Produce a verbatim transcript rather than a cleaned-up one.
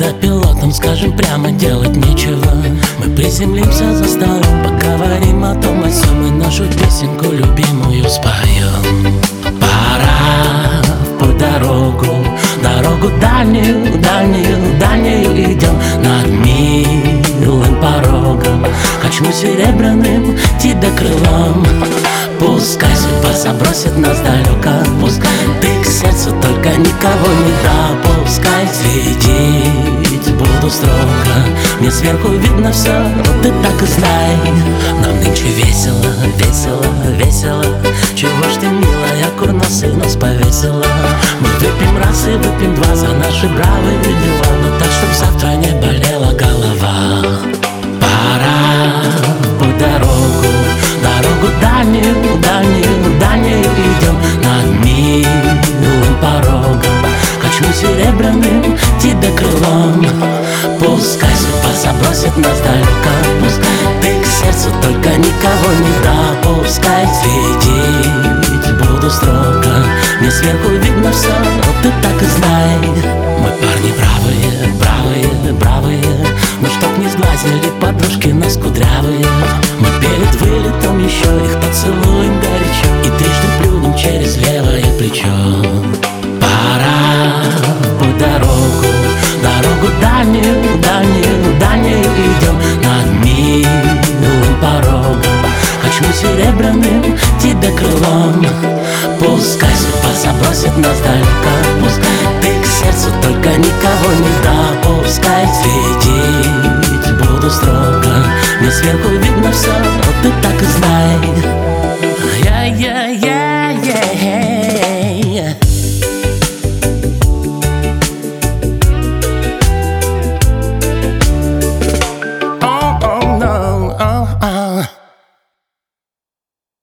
автопилотом, скажем прямо, делать нечего. Мы приземлимся за столом, поговорим о том, о сём, и нашу песенку любимую споем. Пора в путь дорогу, дорогу дальнюю, дальнюю, дальнюю идем. Над милым порогом качну серебряным тебе крылом. Пускай судьба забросит нас далеко, пускай ты к сердцу только никого не допускай. Следить буду строго, мне сверху видно все, но ты так и знай. Нам нынче весело, весело, весело. Чего ж ты, милая, курносый нос повесила? Мы выпьем раз и выпьем два за наши бравые дела, но так, чтоб завтра не болела голова. Пора в путь дорогу, дорогу дальнюю, дальнюю, дальнюю идем. Над милым порогом качну серебряным тебе крылом. Пускай судьба забросит нас далеко, пускай ты к сердцу только никого не допускай. Следить буду строго, мне сверху видно все, но ты так и знай. Мы парни бравые, бравые, бравые, но чтоб не сглазили подружки нас кудрявые. Мы перед вылетом еще их поцелуем горячо и трижды плюнем через левое плечо. Пора в путь дорогу, дорогу дальнюю, дальнюю, дальнюю идем. Над милым порогом качну серебряным тебе крылом. Пускай судьба забросит нас далеко, пускай ты к сердцу только никого не допускай. Следить буду строго, мне сверху видно все, но ты так и знай. Yeah, yeah, yeah, yeah.